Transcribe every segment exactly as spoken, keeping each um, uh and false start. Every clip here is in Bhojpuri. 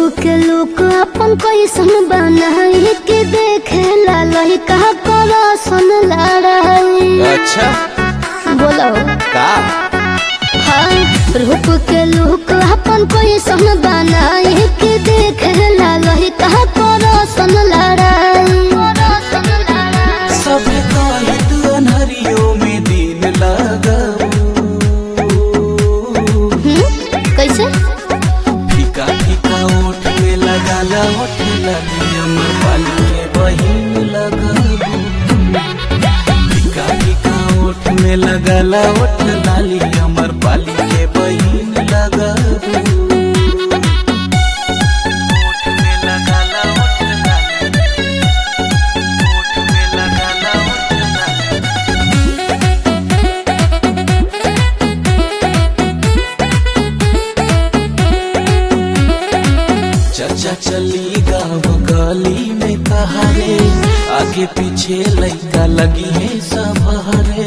के लोग अपन कैसन बनाई के देखे ला लइका करसन लड़ाई। अच्छा बोलो का हाँ, रूप के लोग अपन कैसन बनाई के देखे ला लइका करसन लड़ाई। सब कहत अनहरियों में दिन लगाओ। कैसे फीका फीका ओठ में लगाला ओठ लाली अमर पाली के बहिन लगाबू। फीका फीका ओठ में लगाला ओठ लाली अमर पाली के बहिन लगाबू। ओठ में लगाला ओठ लाली, ओठ में लगाला ओठ लाली। चर्चा चली गाँव गली में कहारे, आगे पीछे लइका लगी है सवारे।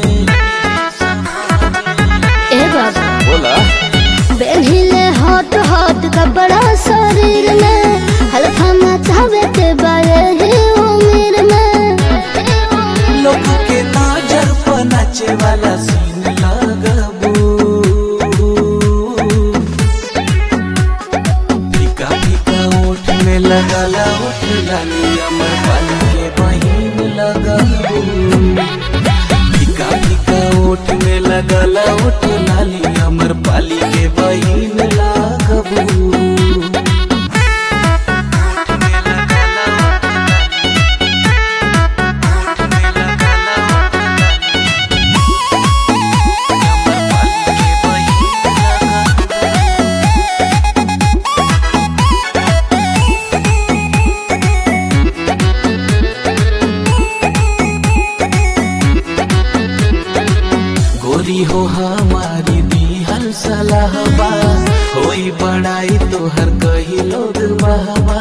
ए बाबा बोला बेहिले हॉट हॉट कपड़ा शरीर में हल्का मचावे के बारे ही उम्र में। लोग के नजर पर नाचे वाला सीन लगाबू। फीका फीका ओठ में लगाला ओठ लाली अमर पाली के बहिन लगाबू। फीका फीका ओठ में लगाला ओठ लाली अमर पाली के बहिन लगाबू। गोरी हो हमारी दिहल सलाहबा, होई बड़ाई तोहर कही लोग बहबा।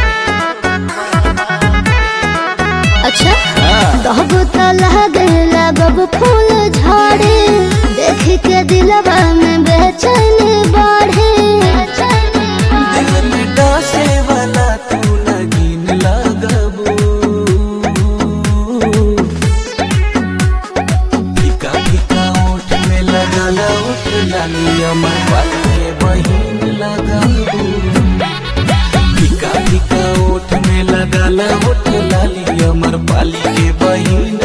अच्छा हाँ। दहब लगे लगब फूल झाड़े, देख के दिलवा में बेचैनी बढ़े। दिल में डसे वाला तू नगीन लगबू। फीका फीका ओठ में लगाला ओठ लाली अमर पाली के बहिन लगाबू। फीका फीका ओठ में लगाला ओठ लाली अमर पाली के बहिन